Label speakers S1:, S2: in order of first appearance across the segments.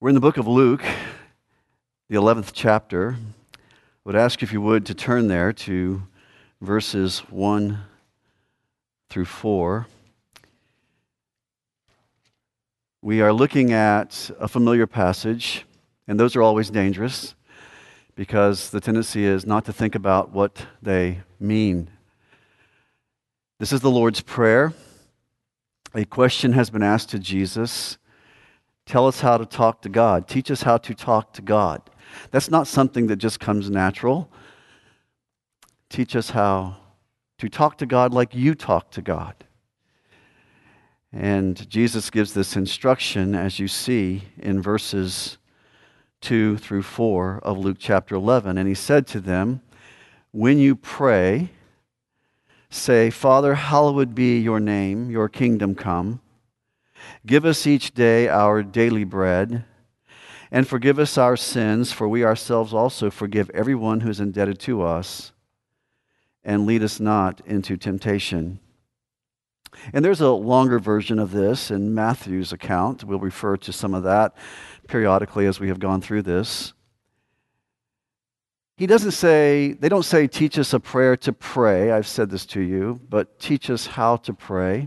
S1: We're in the book of Luke, the 11th chapter. I would ask if you would to turn there to verses 1 through 4. We are looking at a familiar passage, and those are always dangerous because the tendency is not to think about what they mean. This is the Lord's Prayer. A question has been asked to Jesus. Tell us how to talk to God. Teach us how to talk to God. That's not something that just comes natural. Teach us how to talk to God like you talk to God. And Jesus gives this instruction, as you see in verses 2 through 4 of Luke chapter 11. And he said to them, when you pray, say, Father, hallowed be your name, your kingdom come. Give us each day our daily bread, and forgive us our sins, for we ourselves also forgive everyone who is indebted to us, and lead us not into temptation. And there's a longer version of this in Matthew's account. We'll refer to some of that periodically as we have gone through this. They don't say, teach us a prayer to pray. I've said this to you, but teach us how to pray.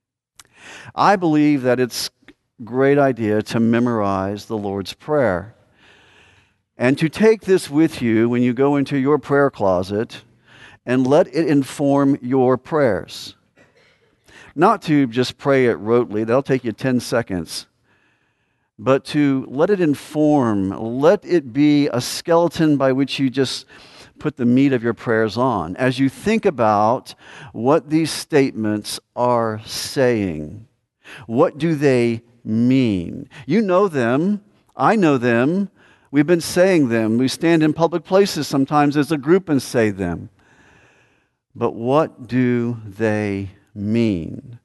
S1: I believe that it's a great idea to memorize the Lord's Prayer and to take this with you when you go into your prayer closet and let it inform your prayers. Not to just pray it rotely, that'll take you 10 seconds, but to let it inform, let it be a skeleton by which you just put the meat of your prayers on. As you think about what these statements are saying, what do they mean? You know them. I know them. We've been saying them. We stand in public places sometimes as a group and say them. But what do they mean?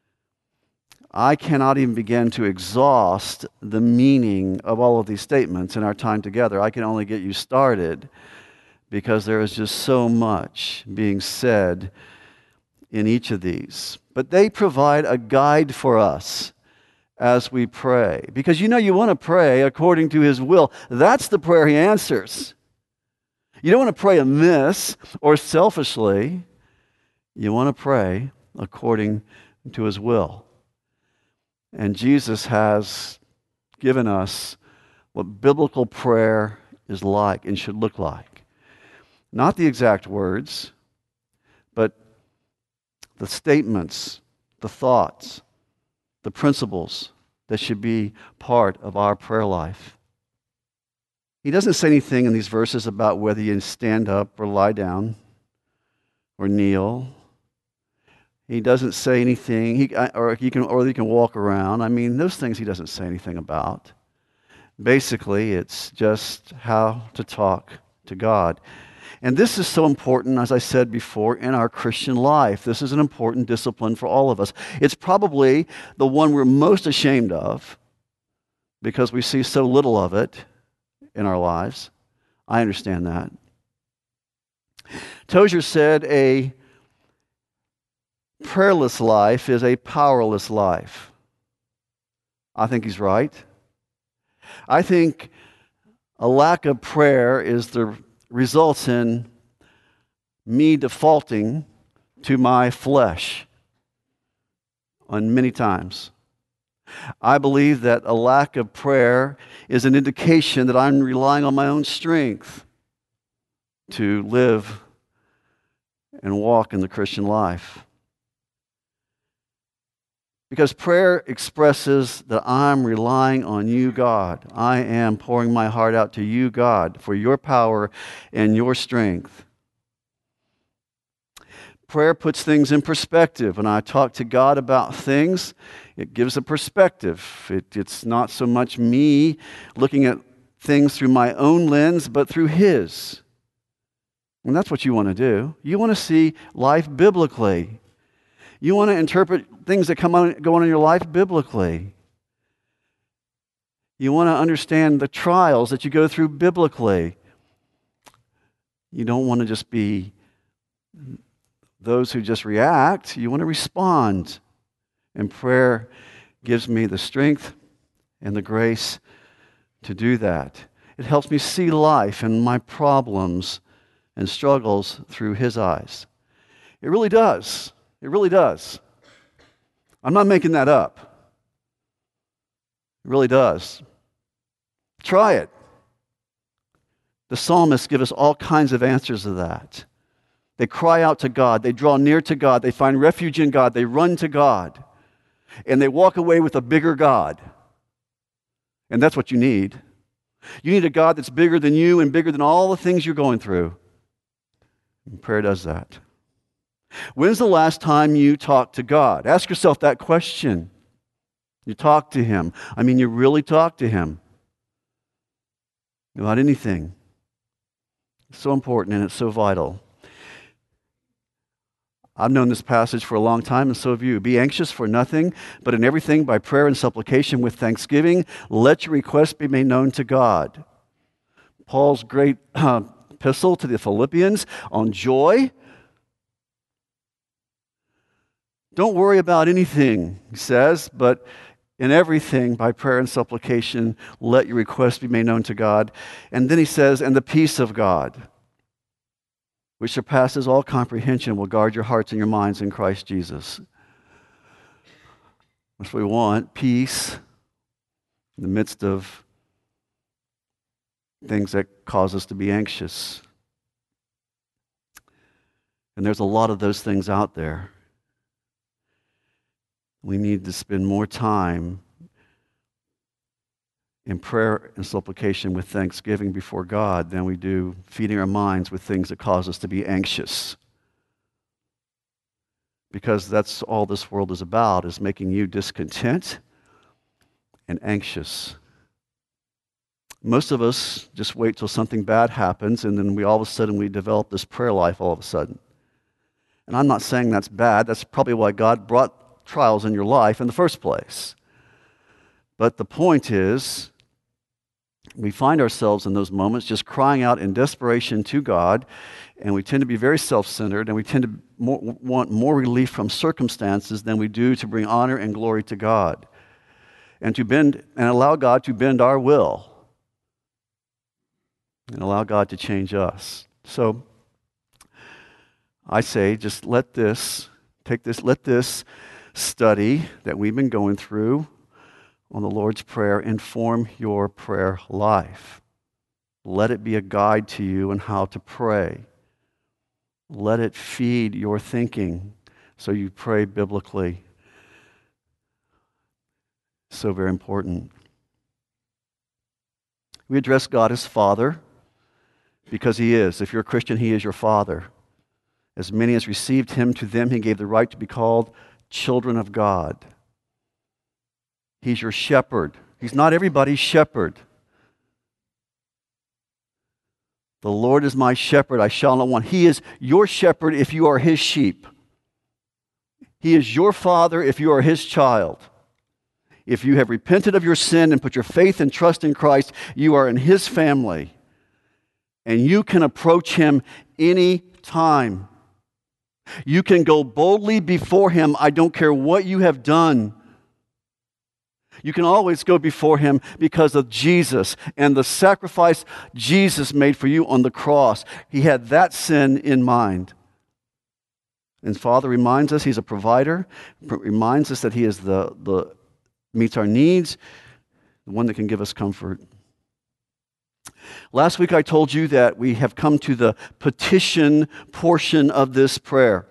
S1: I cannot even begin to exhaust the meaning of all of these statements in our time together. I can only get you started because there is just so much being said in each of these. But they provide a guide for us as we pray. Because you want to pray according to His will. That's the prayer He answers. You don't want to pray amiss or selfishly. You want to pray according to His will. And Jesus has given us what biblical prayer is like and should look like. Not the exact words, but the statements, the thoughts, the principles that should be part of our prayer life. He doesn't say anything in these verses about whether you stand up or lie down or kneel. He doesn't say anything, or you can walk around. I mean, those things he doesn't say anything about. Basically, it's just how to talk to God. And this is so important, as I said before, in our Christian life. This is an important discipline for all of us. It's probably the one we're most ashamed of because we see so little of it in our lives. I understand that. Tozer said a prayerless life is a powerless life. I think he's right. I think a lack of prayer results in me defaulting to my flesh on many times. I believe that a lack of prayer is an indication that I'm relying on my own strength to live and walk in the Christian life. Because prayer expresses that I'm relying on you, God. I am pouring my heart out to you, God, for your power and your strength. Prayer puts things in perspective. When I talk to God about things, it gives a perspective. It's not so much me looking at things through my own lens, but through His. And that's what you want to do. You want to see life biblically. You want to interpret things that go on in your life biblically. You want to understand the trials that you go through biblically. You don't want to just be those who just react. You want to respond. And prayer gives me the strength and the grace to do that. It helps me see life and my problems and struggles through His eyes. It really does. It really does. I'm not making that up. It really does. Try it. The psalmists give us all kinds of answers to that. They cry out to God. They draw near to God. They find refuge in God. They run to God. And they walk away with a bigger God. And that's what you need. You need a God that's bigger than you and bigger than all the things you're going through. And prayer does that. When's the last time you talked to God? Ask yourself that question. You talk to Him. I mean, you really talk to Him about anything. It's so important and it's so vital. I've known this passage for a long time, and so have you. Be anxious for nothing, but in everything by prayer and supplication with thanksgiving, let your requests be made known to God. Paul's great epistle to the Philippians on joy. Don't worry about anything, he says, but in everything, by prayer and supplication, let your requests be made known to God. And then he says, and the peace of God, which surpasses all comprehension, will guard your hearts and your minds in Christ Jesus. That's what we want, peace in the midst of things that cause us to be anxious. And there's a lot of those things out there. We need to spend more time in prayer and supplication with thanksgiving before God than we do feeding our minds with things that cause us to be anxious. Because that's all this world is about, is making you discontent and anxious. Most of us just wait till something bad happens and then all of a sudden we develop this prayer life all of a sudden. And I'm not saying that's bad. That's probably why God brought trials in your life in the first place. But the point is, we find ourselves in those moments just crying out in desperation to God, and we tend to be very self-centered, and we tend to want more relief from circumstances than we do to bring honor and glory to God, and to bend and allow God to bend our will, and allow God to change us. So I say, just let this study that we've been going through on the Lord's Prayer inform your prayer life. Let it be a guide to you in how to pray. Let it feed your thinking so you pray biblically. So very important. We address God as Father because He is. If you're a Christian, He is your Father. As many as received Him, to them He gave the right to be called children of God. He's your shepherd. He's not everybody's shepherd. The Lord is my shepherd, I shall not want. He is your shepherd if you are His sheep. He is your Father if you are His child. If you have repented of your sin and put your faith and trust in Christ, you are in His family. And you can approach Him any time. You can go boldly before Him. I don't care what you have done. You can always go before Him because of Jesus and the sacrifice Jesus made for you on the cross. He had that sin in mind. And Father reminds us He's a provider, reminds us that He is the meets our needs, the one that can give us comfort. Last week I told you that we have come to the petition portion of this prayer.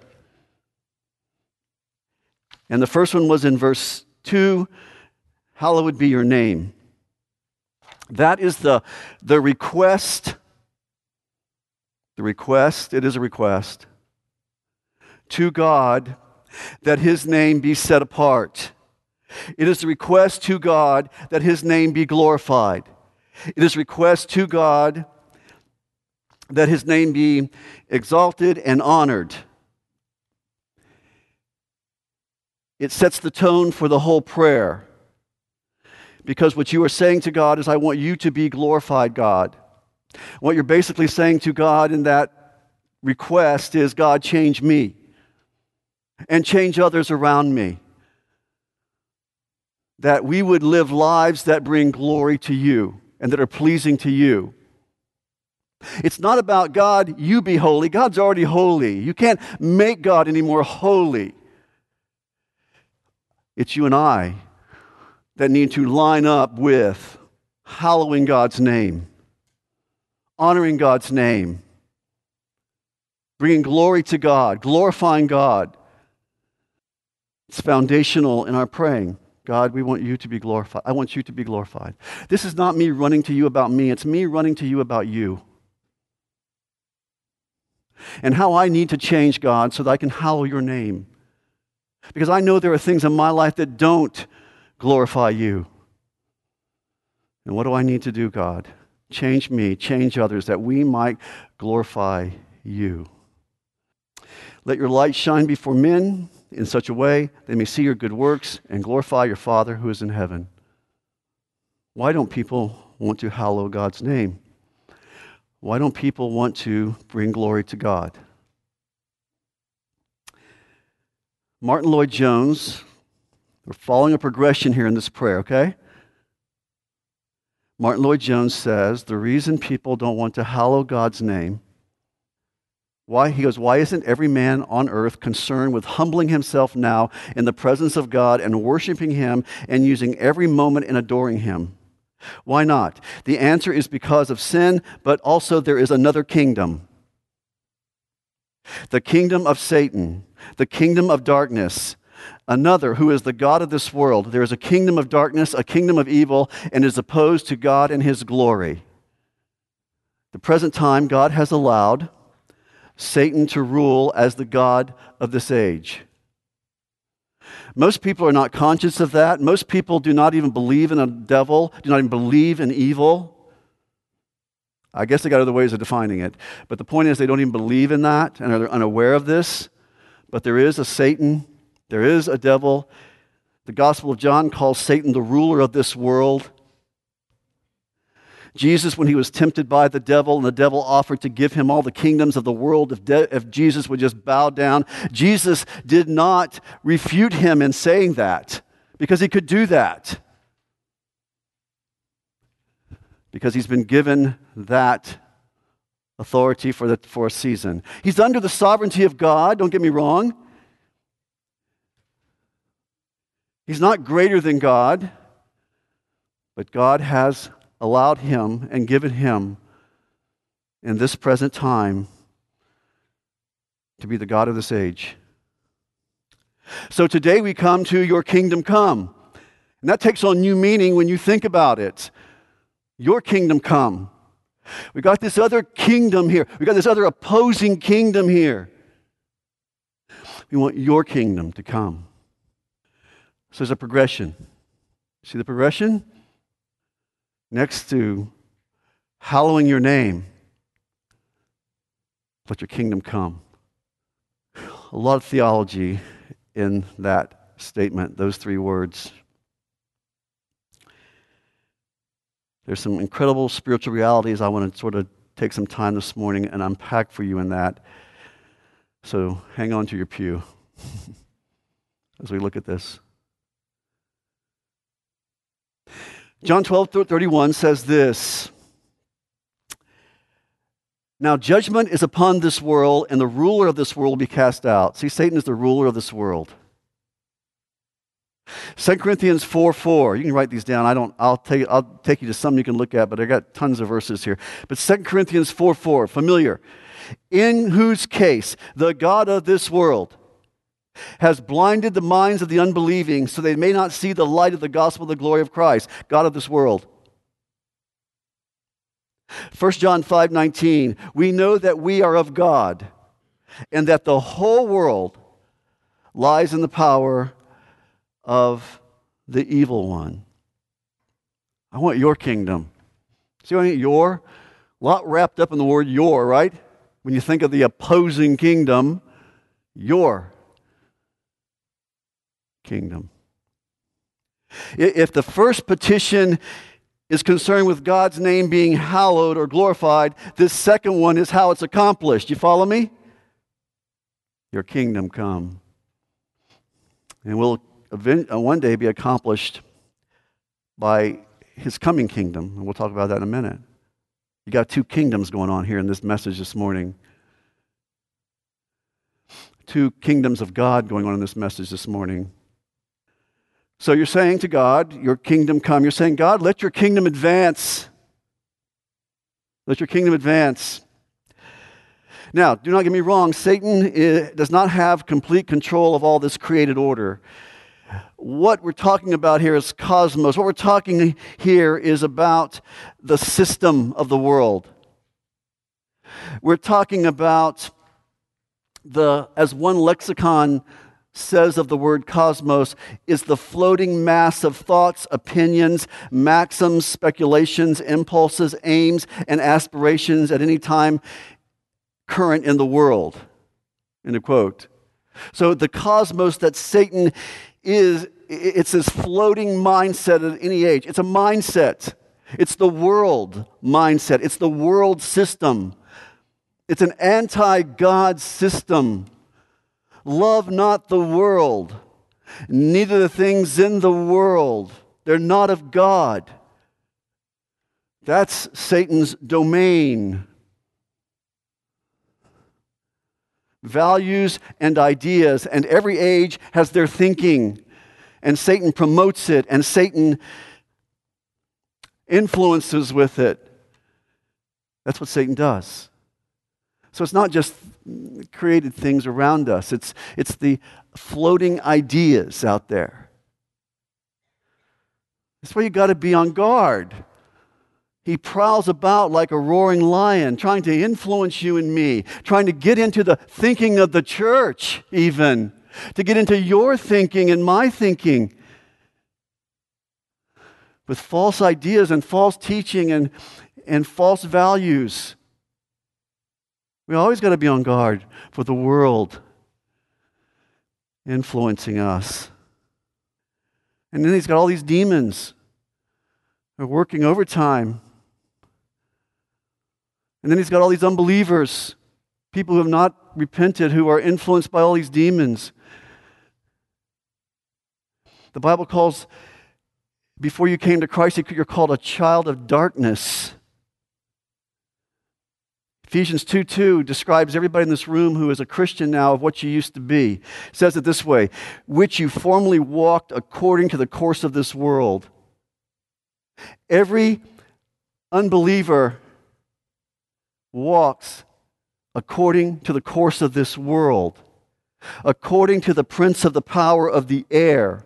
S1: And the first one was in verse 2, hallowed be your name. That is the request. The request, it is a request to God that His name be set apart. It is a request to God that His name be glorified. It is a request to God that His name be exalted and honored. It sets the tone for the whole prayer. Because what you are saying to God is, I want you to be glorified, God. What you're basically saying to God in that request is, God, change me and change others around me. That we would live lives that bring glory to you. and that are pleasing to you. It's not about God, you be holy. God's already holy. You can't make God any more holy. It's you and I that need to line up with hallowing God's name, honoring God's name, bringing glory to God, glorifying God. It's foundational in our praying. God, we want you to be glorified. I want you to be glorified. This is not me running to you about me. It's me running to you about you. And how I need to change, God, so that I can hallow your name. Because I know there are things in my life that don't glorify you. And what do I need to do, God? Change me, change others, that we might glorify you. Let your light shine before men in such a way they may see your good works and glorify your Father who is in heaven. Why don't people want to hallow God's name? Why don't people want to bring glory to God? Martin Lloyd-Jones, we're following a progression here in this prayer, okay? Martin Lloyd-Jones says the reason people don't want to hallow God's name, he goes, why isn't every man on earth concerned with humbling himself now in the presence of God and worshiping him and using every moment in adoring him? Why not? The answer is because of sin, but also there is another kingdom. The kingdom of Satan, the kingdom of darkness, another who is the God of this world. There is a kingdom of darkness, a kingdom of evil, and is opposed to God and his glory. The present time, God has allowed Satan to rule as the God of this age. Most people are not conscious of that. Most people do not even believe in a devil, do not even believe in evil. I guess they got other ways of defining it. But the point is they don't even believe in that and are unaware of this. But there is a Satan, there is a devil. The Gospel of John calls Satan the ruler of this world. Jesus, when he was tempted by the devil, and the devil offered to give him all the kingdoms of the world if Jesus would just bow down, Jesus did not refute him in saying that, because he could do that. Because he's been given that authority for a season. He's under the sovereignty of God, don't get me wrong. He's not greater than God, but God has allowed him and given him in this present time to be the God of this age. So today we come to your kingdom come. And that takes on new meaning when you think about it. Your kingdom come. We got this other kingdom here. We got this other opposing kingdom here. We want your kingdom to come. So there's a progression. See the progression? Next to hallowing your name, let your kingdom come. A lot of theology in that statement, those three words. There's some incredible spiritual realities I want to sort of take some time this morning and unpack for you in that. So hang on to your pew as we look at this. John 12:31 says this, now judgment is upon this world, and the ruler of this world will be cast out. See, Satan is the ruler of this world. 2 Corinthians 4:4. You can write these down. I'll take you to some you can look at, but I got tons of verses here. But 2 Corinthians 4:4, familiar. In whose case the God of this world has blinded the minds of the unbelieving so they may not see the light of the gospel of the glory of Christ, God of this world. 1 John 5:19, we know that we are of God and that the whole world lies in the power of the evil one. I want your kingdom. See what I mean? Your? A lot wrapped up in the word your, right? When you think of the opposing kingdom, your kingdom. If the first petition is concerned with God's name being hallowed or glorified, this second one is how it's accomplished. You follow me? Your kingdom come. And will one day be accomplished by his coming kingdom, and we'll talk about that in a minute. You got two kingdoms going on here in this message this morning. Two kingdoms of God going on in this message this morning. So you're saying to God, your kingdom come. You're saying, God, let your kingdom advance. Let your kingdom advance. Now, do not get me wrong, Satan does not have complete control of all this created order. What we're talking about here is cosmos. What we're talking here is about the system of the world. We're talking about as one lexicon says of the word cosmos, is the floating mass of thoughts, opinions, maxims, speculations, impulses, aims, and aspirations at any time current in the world. End of quote. So the cosmos that Satan is, it's this floating mindset at any age. It's a mindset. It's the world mindset. It's the world system. It's an anti-God system. Love not the world, neither the things in the world. They're not of God. That's Satan's domain. Values and ideas, and every age has their thinking, and Satan promotes it, and Satan influences with it. That's what Satan does. So it's not just created things around us. It's the floating ideas out there. That's why you got to be on guard. He prowls about like a roaring lion, trying to influence you and me, trying to get into the thinking of the church even, to get into your thinking and my thinking with false ideas and false teaching and false values. We always got to be on guard for the world influencing us. And then he's got all these demons who are working overtime. And then he's got all these unbelievers, people who have not repented, who are influenced by all these demons. The Bible calls, before you came to Christ, you're called a child of darkness. Ephesians 2:2 describes everybody in this room who is a Christian now of what you used to be. It says it this way, which you formerly walked according to the course of this world. Every unbeliever walks according to the course of this world, according to the prince of the power of the air,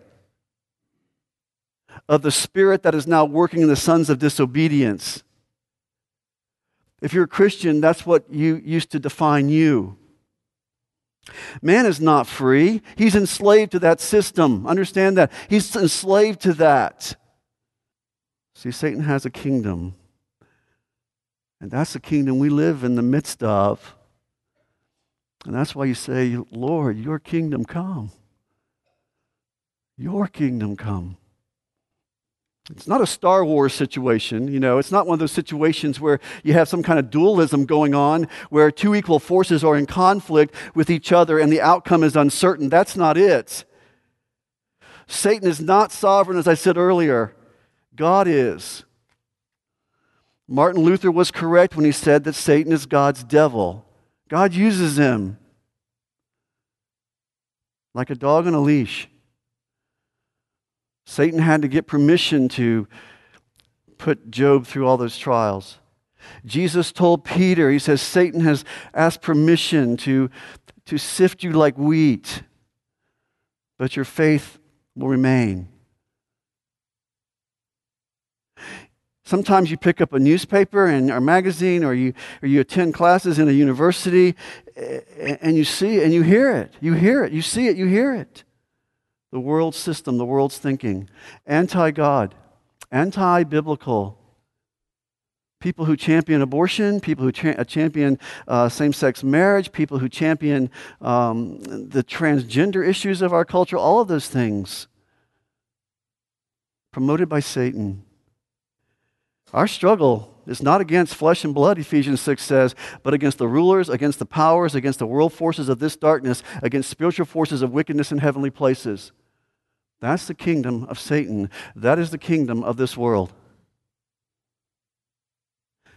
S1: of the spirit that is now working in the sons of disobedience. If you're a Christian, that's what you used to define you. Man is not free. He's enslaved to that system. Understand that. He's enslaved to that. See, Satan has a kingdom. And that's the kingdom we live in the midst of. And that's why you say, Lord, your kingdom come. Your kingdom come. It's not a Star Wars situation, It's not one of those situations where you have some kind of dualism going on, where two equal forces are in conflict with each other and the outcome is uncertain. That's not it. Satan is not sovereign, as I said earlier. God is. Martin Luther was correct when he said that Satan is God's devil. God uses him like a dog on a leash. Satan had to get permission to put Job through all those trials. Jesus told Peter, he says, Satan has asked permission to sift you like wheat, but your faith will remain. Sometimes you pick up a newspaper or a magazine, or you attend classes in a university, and you see it and you hear it. You hear it, you see it, you hear it. The world system, the world's thinking. Anti-God, anti-biblical. People who champion abortion, people who champion same-sex marriage, people who champion the transgender issues of our culture, all of those things promoted by Satan. Our struggle is not against flesh and blood, Ephesians 6 says, but against the rulers, against the powers, against the world forces of this darkness, against spiritual forces of wickedness in heavenly places. That's the kingdom of Satan. That is the kingdom of this world.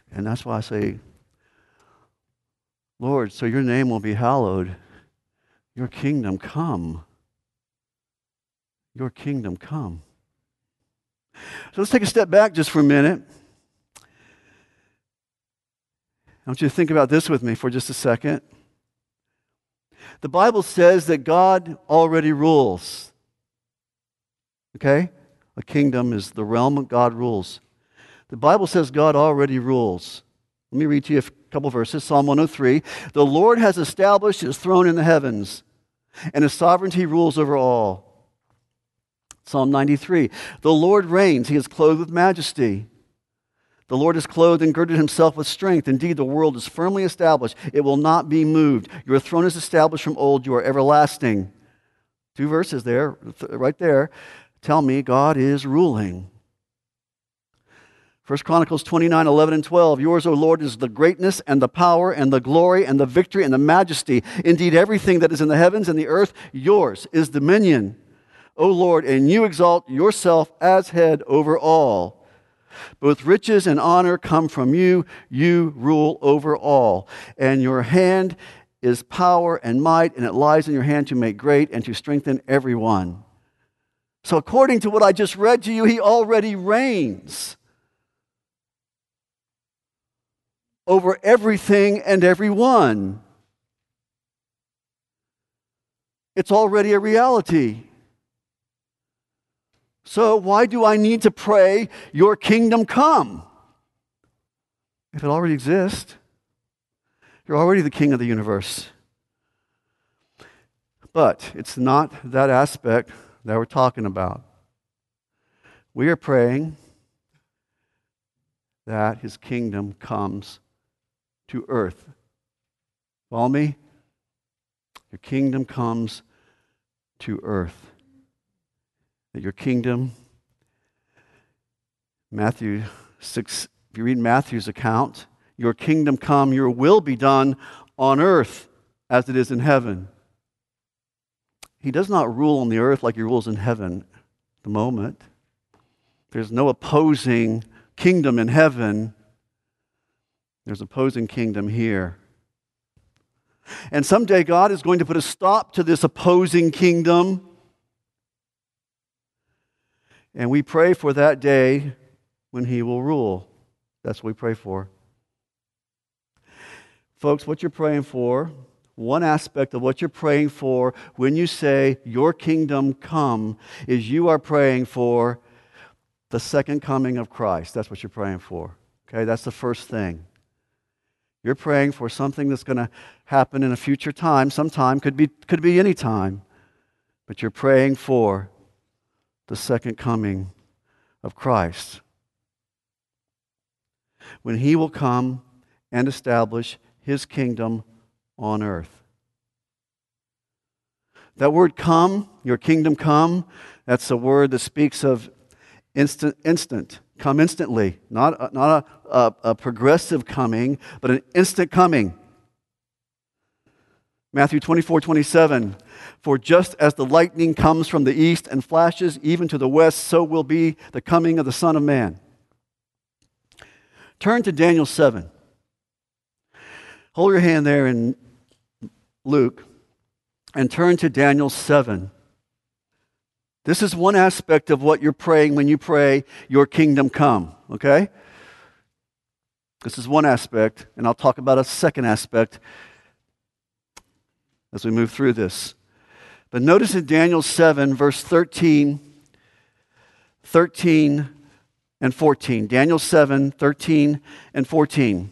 S1: And that's why I say, Lord, so your name will be hallowed. Your kingdom come. Your kingdom come. So let's take a step back just for a minute. I want you to think about this with me for just a second. The Bible says that God already rules. Okay? A kingdom is the realm of God rules. The Bible says God already rules. Let me read to you a couple verses. Psalm 103. The Lord has established his throne in the heavens, and his sovereignty rules over all. Psalm 93. The Lord reigns. He is clothed with majesty. The Lord is clothed and girded himself with strength. Indeed, the world is firmly established. It will not be moved. Your throne is established from old. You are everlasting. 2 verses there, right there, tell me God is ruling. 1 Chronicles 29, 11 and 12. Yours, O Lord, is the greatness and the power and the glory and the victory and the majesty. Indeed, everything that is in the heavens and the earth, yours is dominion, O Lord, and you exalt yourself as head over all. Both riches and honor come from you. You rule over all. And your hand is power and might, and it lies in your hand to make great and to strengthen everyone. So according to what I just read to you, he already reigns over everything and everyone. It's already a reality. So why do I need to pray, your kingdom come? If it already exists, you're already the king of the universe. But it's not that aspect that we're talking about. We are praying that his kingdom comes to earth. Follow me? Your kingdom comes to earth. That your kingdom, Matthew 6, if you read Matthew's account, your kingdom come, your will be done on earth as it is in heaven. He does not rule on the earth like he rules in heaven at the moment. There's no opposing kingdom in heaven. There's opposing kingdom here. And someday God is going to put a stop to this opposing kingdom. And we pray for that day when he will rule. That's what we pray for. Folks, what you're praying for, one aspect of what you're praying for when you say, your kingdom come, is you are praying for the second coming of Christ. That's what you're praying for. Okay, that's the first thing. You're praying for something that's going to happen in a future time. Sometime, could be any time. But you're praying for the second coming of Christ, when he will come and establish his kingdom on earth. That word come, your kingdom come, that's a word that speaks of instant, come instantly, not a progressive coming, but an instant coming. Matthew 24:27, for just as the lightning comes from the east and flashes even to the west, so will be the coming of the Son of Man. Turn to Daniel 7. Hold your hand there in Luke and turn to Daniel 7. This is one aspect of what you're praying when you pray, your kingdom come, okay? This is one aspect, and I'll talk about a second aspect as we move through this. But notice in Daniel 7, verse 13 and 14. Daniel 7, 13 and 14.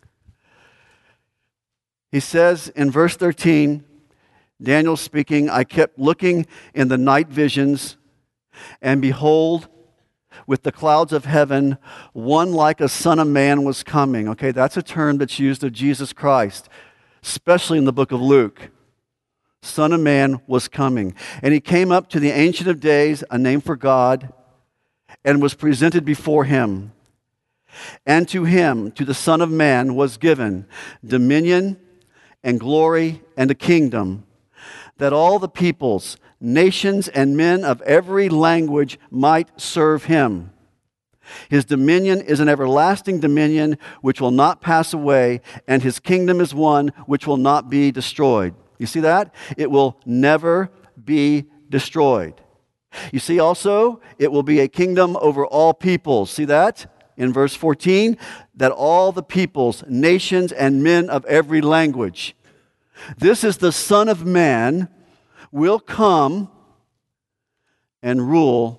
S1: He says in verse 13, Daniel speaking, I kept looking in the night visions, and behold, with the clouds of heaven, one like a son of man was coming. Okay, that's a term that's used of Jesus Christ, especially in the book of Luke. Son of Man was coming. And he came up to the Ancient of Days, a name for God, and was presented before him. And to him, to the Son of Man, was given dominion and glory and a kingdom, that all the peoples, nations, and men of every language might serve him. His dominion is an everlasting dominion which will not pass away, and his kingdom is one which will not be destroyed. You see that? It will never be destroyed. You see also, it will be a kingdom over all peoples. See that? In verse 14, that all the peoples, nations, and men of every language. This is the Son of Man will come and rule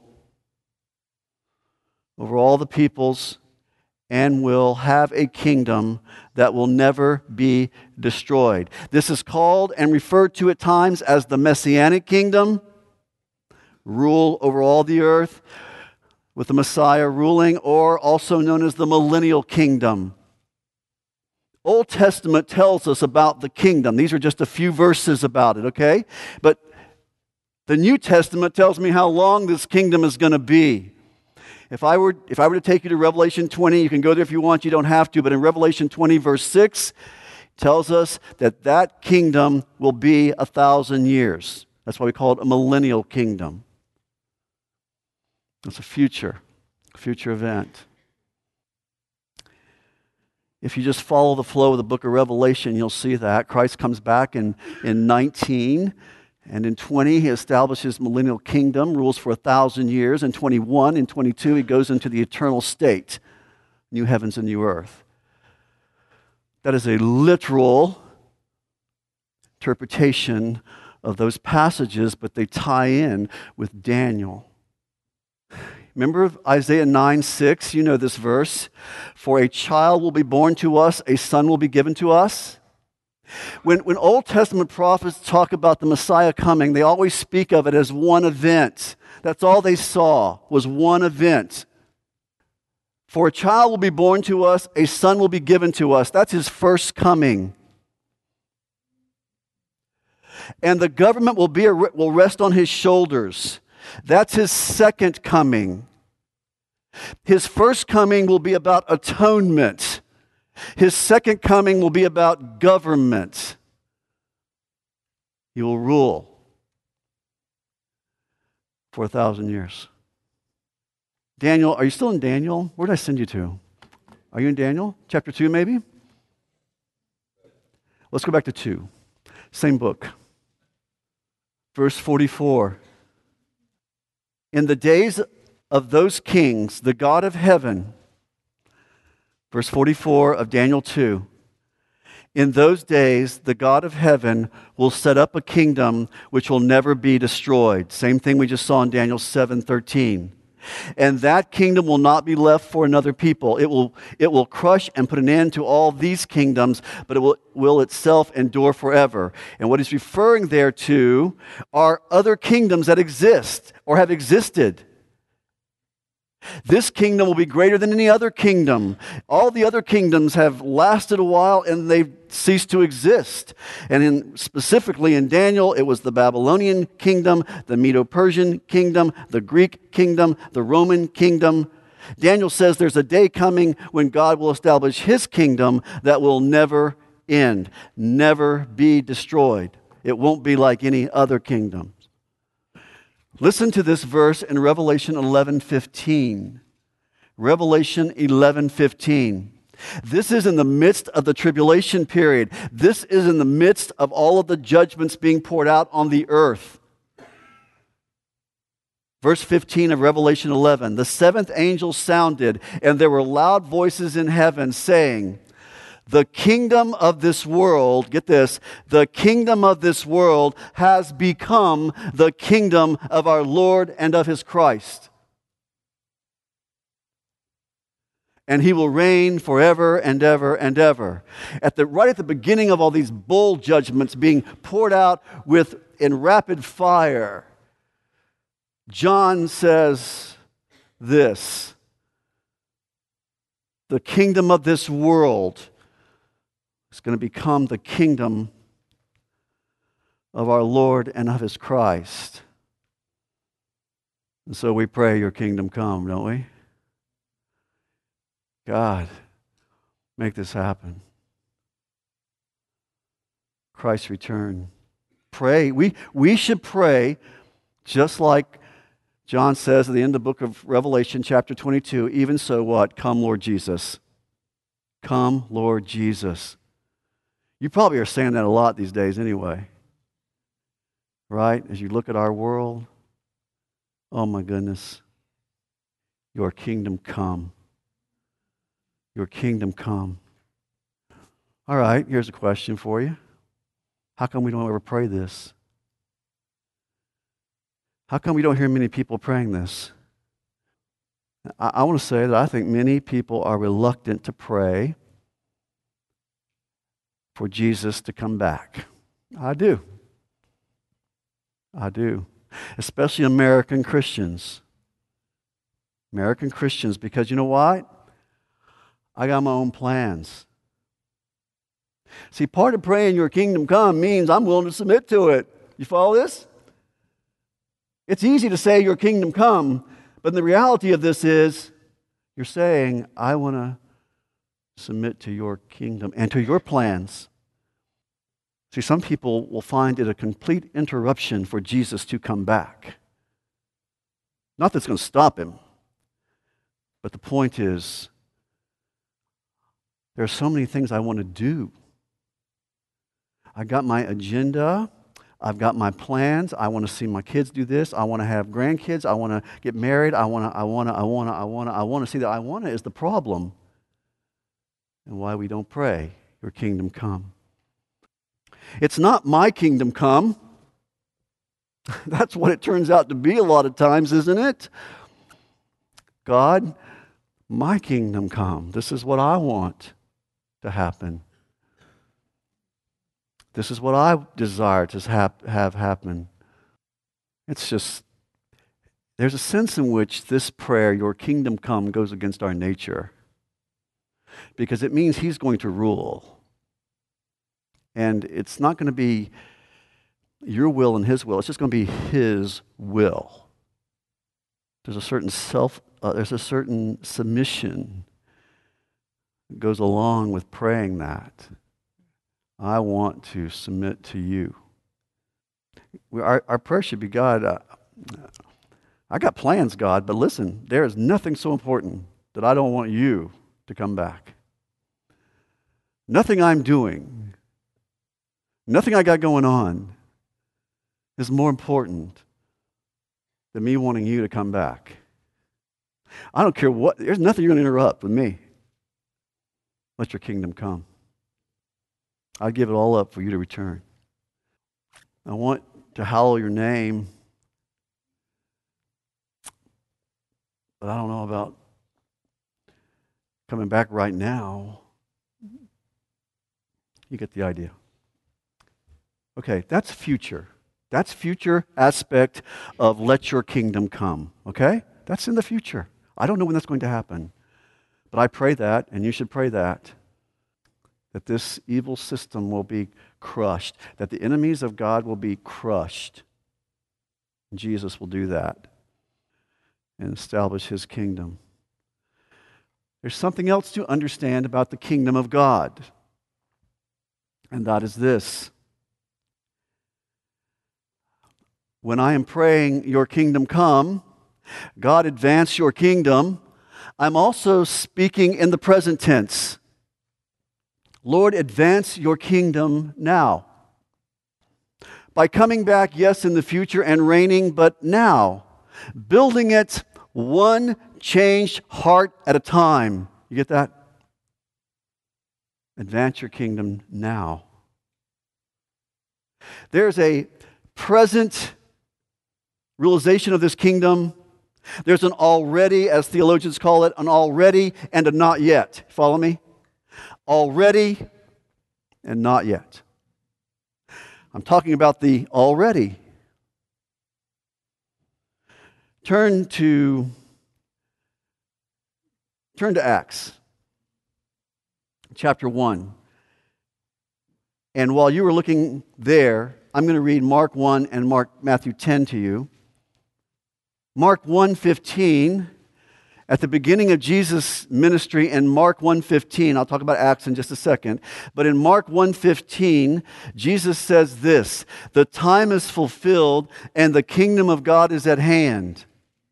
S1: over all the peoples and will have a kingdom that will never be destroyed. This is called and referred to at times as the Messianic kingdom, rule over all the earth with the Messiah ruling, or also known as the millennial kingdom. Old Testament tells us about the kingdom. These are just a few verses about it, okay? But the New Testament tells me how long this kingdom is going to be. If I were to take you to Revelation 20, you can go there if you want, you don't have to, but in Revelation 20, verse 6, it tells us that that kingdom will be 1,000 years. That's why we call it a millennial kingdom. It's a future event. If you just follow the flow of the book of Revelation, you'll see that. Christ comes back in 19, and in 20, he establishes millennial kingdom, rules for 1,000 years. In 21 and 22, he goes into the eternal state, new heavens and new earth. That is a literal interpretation of those passages, but they tie in with Daniel. Remember Isaiah 9:6? You know this verse. For a child will be born to us, a son will be given to us. When Old Testament prophets talk about the Messiah coming, they always speak of it as one event. That's all they saw, was one event. For a child will be born to us, a son will be given to us. That's his first coming. And the government will rest on his shoulders. That's his second coming. His first coming will be about atonement. His second coming will be about government. He will rule for 1,000 years. Daniel, are you still in Daniel? Where did I send you to? Are you in Daniel? Chapter 2, maybe? Let's go back to 2. Same book. Verse 44. In the days of those kings, the God of heaven, verse 44 of Daniel 2, in those days, the God of heaven will set up a kingdom which will never be destroyed. Same thing we just saw in Daniel 7:13. And that kingdom will not be left for another people. It will crush and put an end to all these kingdoms, but it will itself endure forever. And what he's referring there to are other kingdoms that exist or have existed. This kingdom will be greater than any other kingdom. All the other kingdoms have lasted a while and they've ceased to exist. And specifically in Daniel, it was the Babylonian kingdom, the Medo-Persian kingdom, the Greek kingdom, the Roman kingdom. Daniel says there's a day coming when God will establish his kingdom that will never end, never be destroyed. It won't be like any other kingdom. Listen to this verse in Revelation 11:15. Revelation 11:15. This is in the midst of the tribulation period. This is in the midst of all of the judgments being poured out on the earth. Verse 15 of Revelation 11. The seventh angel sounded, and there were loud voices in heaven saying, the kingdom of this world, get this, the kingdom of this world has become the kingdom of our Lord and of his Christ. And he will reign forever and ever and ever. Right at the beginning of all these bowl judgments being poured out in rapid fire, John says this, the kingdom of this world is going to become the kingdom of our Lord and of his Christ. And so we pray your kingdom come, don't we? God, make this happen. Christ's return. Pray. We should pray just like John says at the end of the book of Revelation, chapter 22, even so what? Come, Lord Jesus. Come, Lord Jesus. You probably are saying that a lot these days anyway. Right? As you look at our world, oh my goodness. Your kingdom come. Your kingdom come. All right, here's a question for you. How come we don't ever pray this? How come we don't hear many people praying this? I want to say that I think many people are reluctant to pray for Jesus to come back. I do. I do. Especially American Christians. American Christians, because you know what? I got my own plans. See, part of praying your kingdom come means I'm willing to submit to it. You follow this? It's easy to say your kingdom come, but the reality of this is you're saying, I want to submit to your kingdom and to your plans. See, some people will find it a complete interruption for Jesus to come back. Not that it's going to stop him, but the point is, there are so many things I want to do. I got my agenda. I've got my plans. I want to see my kids do this. I want to have grandkids. I want to get married. I want to see that I want to is the problem. And why we don't pray, your kingdom come. It's not my kingdom come. That's what it turns out to be a lot of times, isn't it? God, my kingdom come. This is what I want to happen. This is what I desire to have happen. It's just, there's a sense in which this prayer, your kingdom come, goes against our nature. Because it means He's going to rule. And it's not going to be your will and His will. It's just going to be His will. There's a certain there's a certain submission that goes along with praying that. I want to submit to you. Our prayer should be, God, I got plans, God, but listen, there is nothing so important that I don't want you to come back. Nothing I'm doing, nothing I got going on is more important than me wanting you to come back. I don't care what, there's nothing you're going to interrupt with me. Let your kingdom come. I'd give it all up for you to return. I want to hallow your name, but I don't know about coming back right now. You get the idea. Okay, that's future. That's future aspect of let your kingdom come, okay? That's in the future. I don't know when that's going to happen, but I pray that, and you should pray that this evil system will be crushed, that the enemies of God will be crushed. Jesus will do that and establish His kingdom. There's something else to understand about the kingdom of God, and that is this. When I am praying, your kingdom come, God advance your kingdom, I'm also speaking in the present tense. Lord, advance your kingdom now. By coming back, yes, in the future and reigning, but now. Building it one changed heart at a time. You get that? Advance your kingdom now. There's a present realization of this kingdom. There's an already, as theologians call it, an already and a not yet. Follow me? Already and not yet. I'm talking about the already. Turn to Acts, chapter 1. And while you were looking there, I'm going to read Mark 1 and Matthew 10 to you. Mark 1:15, at the beginning of Jesus' ministry in Mark 1:15, I'll talk about Acts in just a second, but in Mark 1:15, Jesus says this, "The time is fulfilled and the kingdom of God is at hand."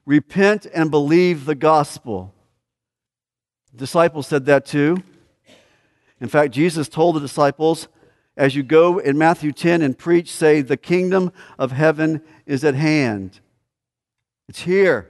S1: Repent and believe the gospel. The disciples said that too. In fact, Jesus told the disciples, as you go in Matthew 10 and preach, say, the kingdom of heaven is at hand. It's here.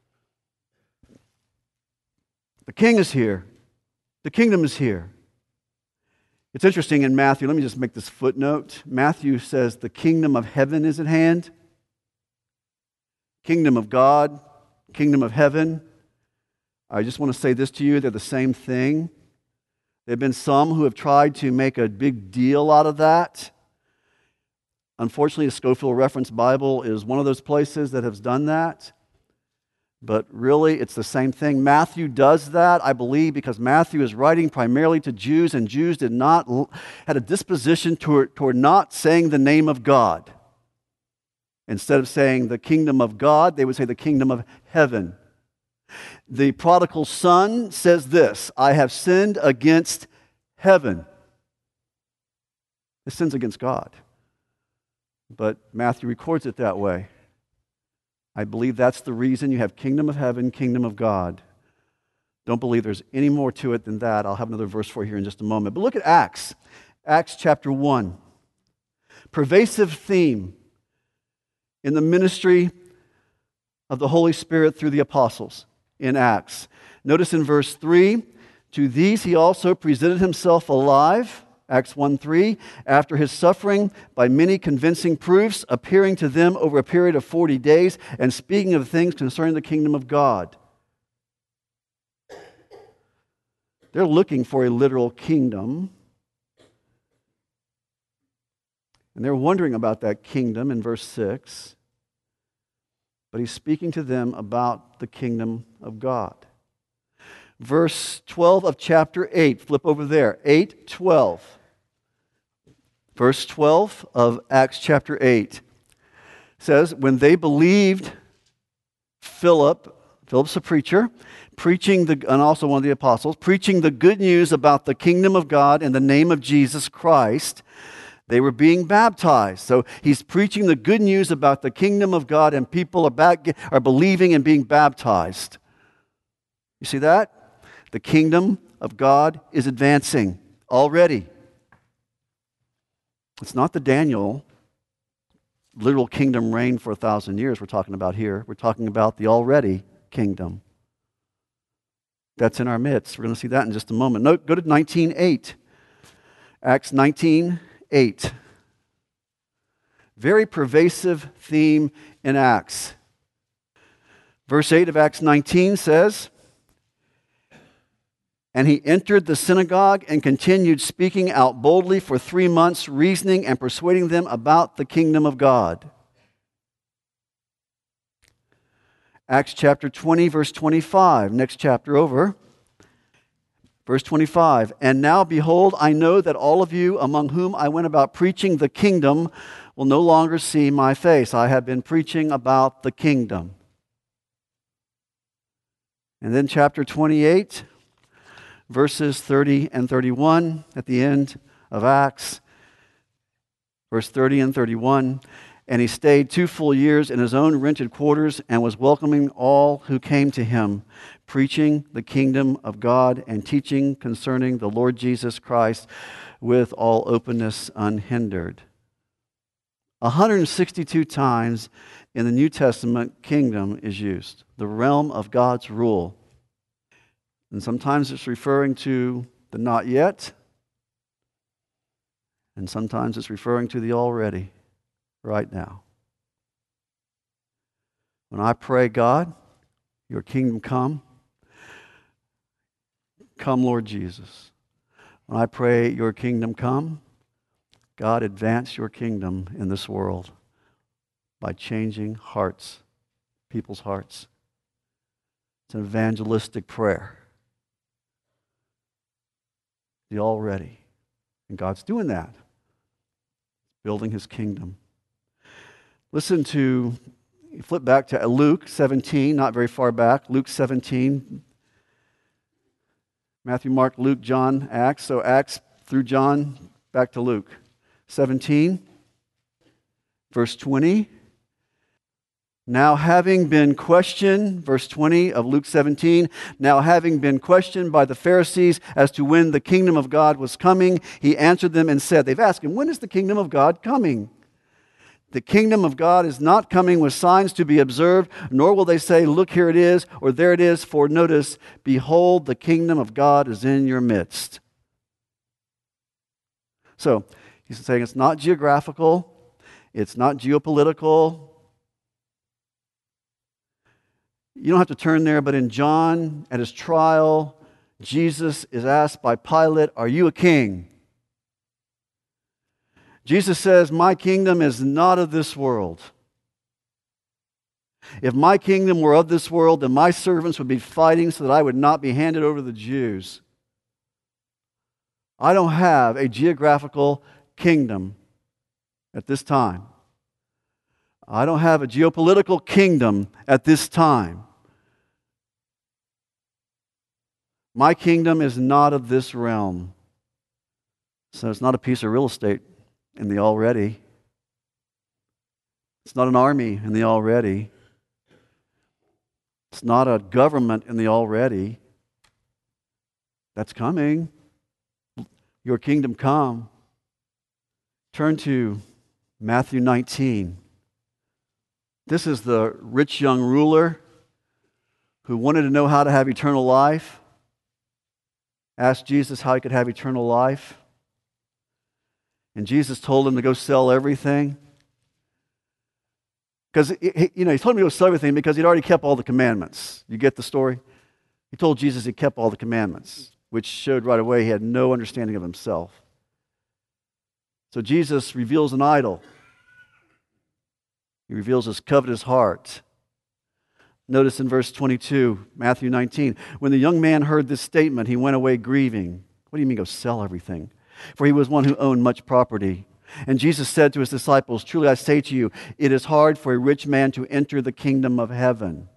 S1: The king is here. The kingdom is here. It's interesting in Matthew, let me just make this footnote. Matthew says the kingdom of heaven is at hand. Kingdom of God, kingdom of heaven. I just want to say this to you, they're the same thing. There have been some who have tried to make a big deal out of that. Unfortunately, the Scofield Reference Bible is one of those places that has done that. But really, it's the same thing. Matthew does that, I believe, because Matthew is writing primarily to Jews, and Jews had a disposition toward not saying the name of God. Instead of saying the kingdom of God, they would say the kingdom of heaven. The prodigal son says this, I have sinned against heaven. It sins against God. But Matthew records it that way. I believe that's the reason you have kingdom of heaven, kingdom of God. Don't believe there's any more to it than that. I'll have another verse for you here in just a moment. But look at Acts. Acts chapter 1. Pervasive theme in the ministry of the Holy Spirit through the apostles in Acts. Notice in verse 3, to these he also presented himself alive, Acts 1:3, after his suffering by many convincing proofs, appearing to them over a period of 40 days and speaking of things concerning the kingdom of God. They're looking for a literal kingdom. And they're wondering about that kingdom in verse 6. But he's speaking to them about the kingdom of God. Verse 12 of chapter 8, flip over there, 8:12. Verse 12 of Acts chapter 8 says, when they believed Philip's a preacher, and also one of the apostles, preaching the good news about the kingdom of God in the name of Jesus Christ, they were being baptized. So he's preaching the good news about the kingdom of God, and people are believing and being baptized. You see that? The kingdom of God is advancing already. It's not the Daniel literal kingdom reign for 1,000 years we're talking about here. We're talking about the already kingdom that's in our midst. We're going to see that in just a moment. Go to 19:8. Acts 19:8. Very pervasive theme in Acts. Verse 8 of Acts 19 says, and he entered the synagogue and continued speaking out boldly for 3 months, reasoning and persuading them about the kingdom of God. Acts chapter 20, verse 25, next chapter over. Verse 25, and now behold, I know that all of you among whom I went about preaching the kingdom will no longer see my face. I have been preaching about the kingdom. And then chapter 28, verses 30 and 31 at the end of Acts. Verse 30 and 31, and he stayed 2 full years in his own rented quarters and was welcoming all who came to him, preaching the kingdom of God and teaching concerning the Lord Jesus Christ with all openness unhindered. 162 times in the New Testament, kingdom is used, the realm of God's rule. And sometimes it's referring to the not yet, and sometimes it's referring to the already, right now. When I pray, God, your kingdom come, come, Lord Jesus. When I pray, your kingdom come, God, advance your kingdom in this world by changing hearts, people's hearts. It's an evangelistic prayer. The already. And God's doing that. Building his kingdom. Listen to, flip back to Luke 17, not very far back. Luke 17. Matthew, Mark, Luke, John, Acts. So Acts through John, back to Luke. 17, verse 20. Now having been questioned, verse 20 of Luke 17, now having been questioned by the Pharisees as to when the kingdom of God was coming, he answered them and said, they've asked him, when is the kingdom of God coming? The kingdom of God is not coming with signs to be observed, nor will they say, look, here it is, or there it is, for notice, behold, the kingdom of God is in your midst. So, he's saying it's not geographical, it's not geopolitical. You don't have to turn there, but in John, at his trial, Jesus is asked by Pilate, are you a king? Jesus says, my kingdom is not of this world. If my kingdom were of this world, then my servants would be fighting so that I would not be handed over to the Jews. I don't have a geographical kingdom at this time. I don't have a geopolitical kingdom at this time. My kingdom is not of this realm. So it's not a piece of real estate in the already. It's not an army in the already. It's not a government in the already. That's coming. Your kingdom come. Turn to Matthew 19. This is the rich young ruler who wanted to know how to have eternal life. Asked Jesus how he could have eternal life. And Jesus told him to go sell everything. Because he told him to go sell everything because he'd already kept all the commandments. You get the story? He told Jesus he kept all the commandments, which showed right away he had no understanding of himself. So Jesus reveals an idol. He reveals his covetous heart. Notice in verse 22, Matthew 19, when the young man heard this statement, he went away grieving. What do you mean, go sell everything? For he was one who owned much property. And Jesus said to his disciples, truly I say to you, it is hard for a rich man to enter the kingdom of heaven.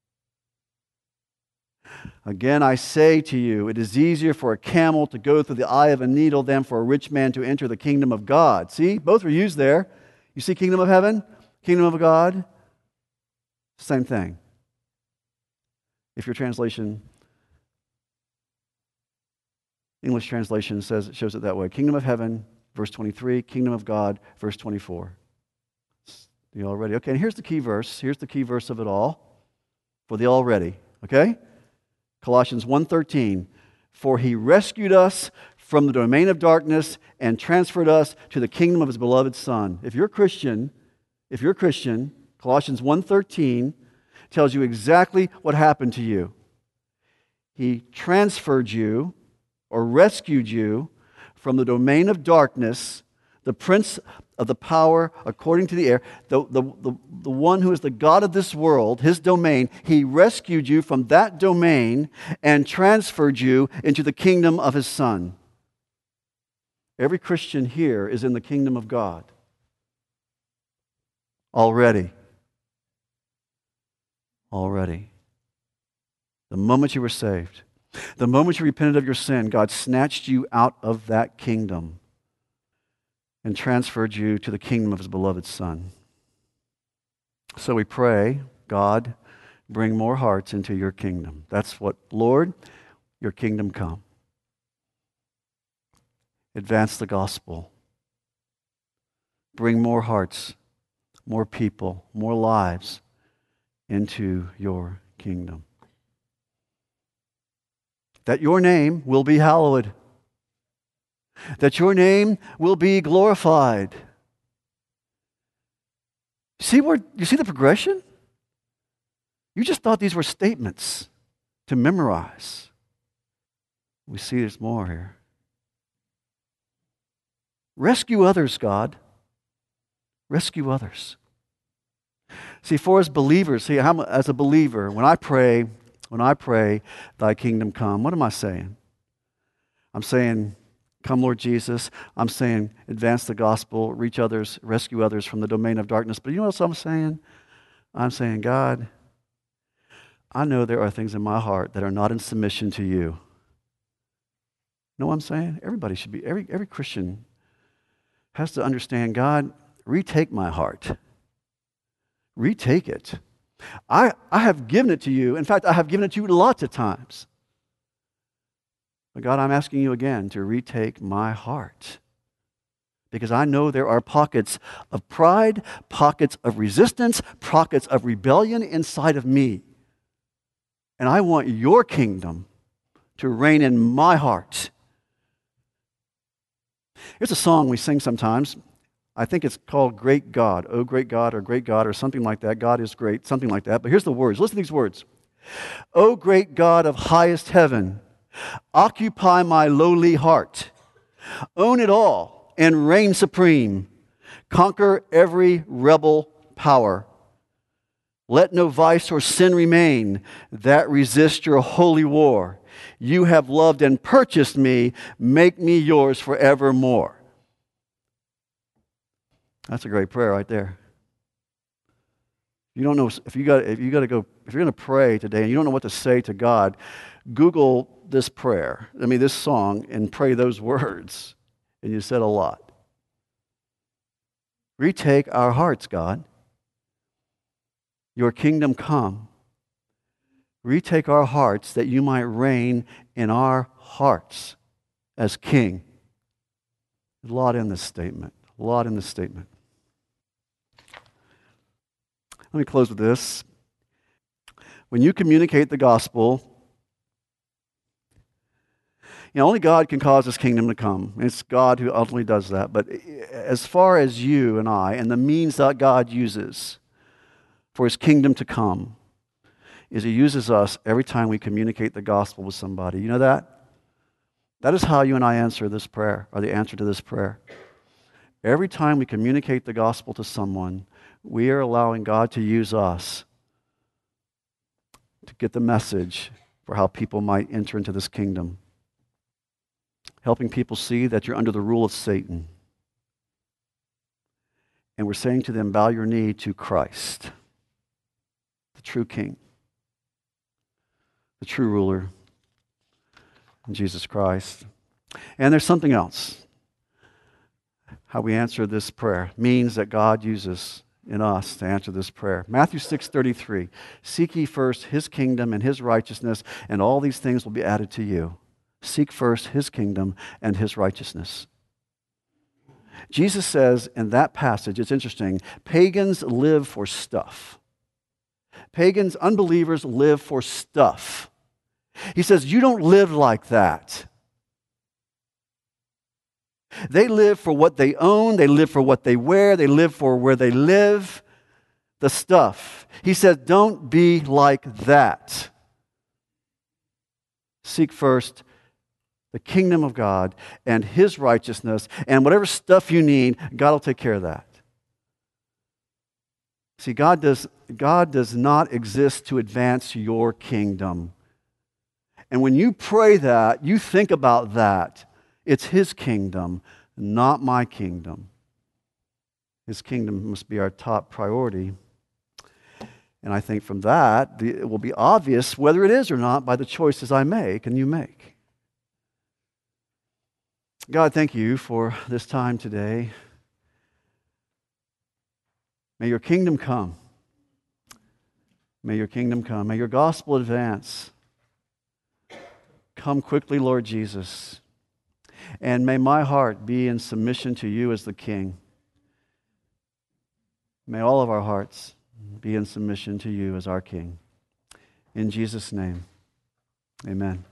S1: Again, I say to you, it is easier for a camel to go through the eye of a needle than for a rich man to enter the kingdom of God. See, both are used there. You see kingdom of heaven, kingdom of God, same thing. If your translation, English translation shows it that way. Kingdom of heaven, verse 23. Kingdom of God, verse 24. The already. Okay, and here's the key verse. Here's the key verse of it all for the already. Okay? Colossians 1:13. For he rescued us from the domain of darkness and transferred us to the kingdom of his beloved Son. If you're a Christian, Colossians 1:13 tells you exactly what happened to you. He transferred you or rescued you from the domain of darkness, the prince of the power according to the air, the one who is the God of this world, his domain. He rescued you from that domain and transferred you into the kingdom of his Son. Every Christian here is in the kingdom of God already. Already. The moment you were saved, the moment you repented of your sin, God snatched you out of that kingdom and transferred you to the kingdom of his beloved Son. So we pray, God, bring more hearts into your kingdom. That's what, Lord, your kingdom come. Advance the gospel. Bring more hearts, more people, more lives into your kingdom. That your name will be hallowed. That your name will be glorified. You see the progression? You just thought these were statements to memorize. We see there's more here. Rescue others, God. Rescue others. See, for us believers, as a believer, when I pray, thy kingdom come, what am I saying? I'm saying, come Lord Jesus. I'm saying, advance the gospel, reach others, rescue others from the domain of darkness. But you know what else I'm saying? I'm saying, God, I know there are things in my heart that are not in submission to you. You know what I'm saying? Everybody should be, every Christian has to understand, God, retake my heart. Retake it. I have given it to you. In fact, I have given it to you lots of times. But God, I'm asking you again to retake my heart. Because I know there are pockets of pride, pockets of resistance, pockets of rebellion inside of me. And I want your kingdom to reign in my heart. Here's a song we sing sometimes. I think it's called Great God. Oh, great God, or something like that. God is great, something like that. But here's the words. Listen to these words. Oh, great God of highest heaven, occupy my lowly heart. Own it all and reign supreme. Conquer every rebel power. Let no vice or sin remain that resist your holy war. You have loved and purchased me. Make me yours forevermore. That's a great prayer right there. You don't know if you're going to pray today and you don't know what to say to God, Google this song, and pray those words. And you said a lot. Retake our hearts, God. Your kingdom come. Retake our hearts that you might reign in our hearts as king. A lot in this statement. A lot in this statement. Let me close with this. When you communicate the gospel, only God can cause His kingdom to come. It's God who ultimately does that. But as far as you and I, and the means that God uses for His kingdom to come, is He uses us every time we communicate the gospel with somebody. You know that? That is how you and I answer this prayer, or the answer to this prayer. Every time we communicate the gospel to someone, we are allowing God to use us to get the message for how people might enter into this kingdom. Helping people see that you're under the rule of Satan. And we're saying to them, bow your knee to Christ, the true King, the true ruler, Jesus Christ. And there's something else. How we answer this prayer means that God uses in us to answer this prayer. Matthew 6:33, seek ye first His kingdom and His righteousness, and all these things will be added to you. Seek first His kingdom and His righteousness. Jesus says in that passage, it's interesting, pagans live for stuff. Pagans, unbelievers live for stuff. He says, you don't live like that. They live for what they own. They live for what they wear. They live for where they live. The stuff. He says, don't be like that. Seek first the kingdom of God and His righteousness, and whatever stuff you need, God will take care of that. See, God does not exist to advance your kingdom. And when you pray that, you think about that. It's His kingdom, not my kingdom. His kingdom must be our top priority. And I think from that, it will be obvious whether it is or not by the choices I make and you make. God, thank you for this time today. May your kingdom come. May your kingdom come. May your gospel advance. Come quickly, Lord Jesus. And may my heart be in submission to you as the King. May all of our hearts be in submission to you as our King. In Jesus' name, amen.